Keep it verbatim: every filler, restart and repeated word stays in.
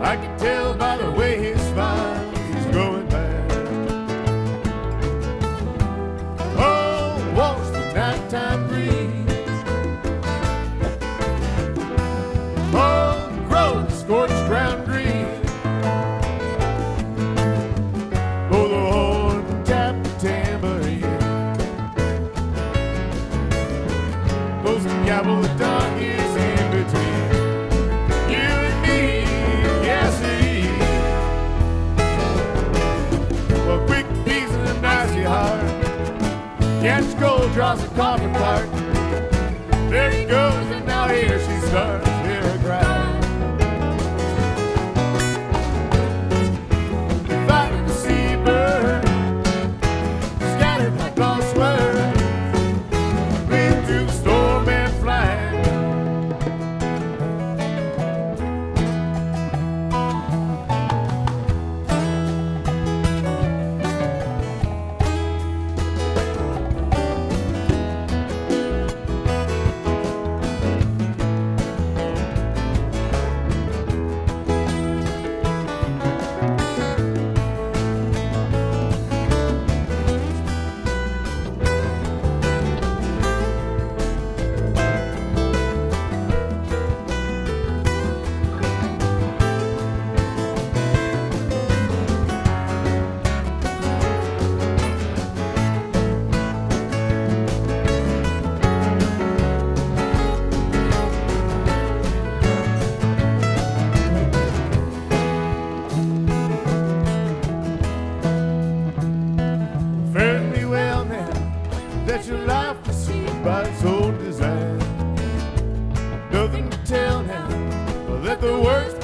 I can tell by the way he smiles, he's going mad. Oh, walks the nighttime breeze. Oh, grows the scorched ground green. Oh, the horn tap the tambourine. Those that gabble the donkeys in between. You and me, yes indeed. Well, quick peas in an icy heart. Catch gold draws a coffin cart. There he goes, and now here she starts. Hear her cry. Fighting the seabird, scattered like lost words. Been through the storm and flying. Fare thee well now, that your life was seen by its own design. Nothing to tell now, that the words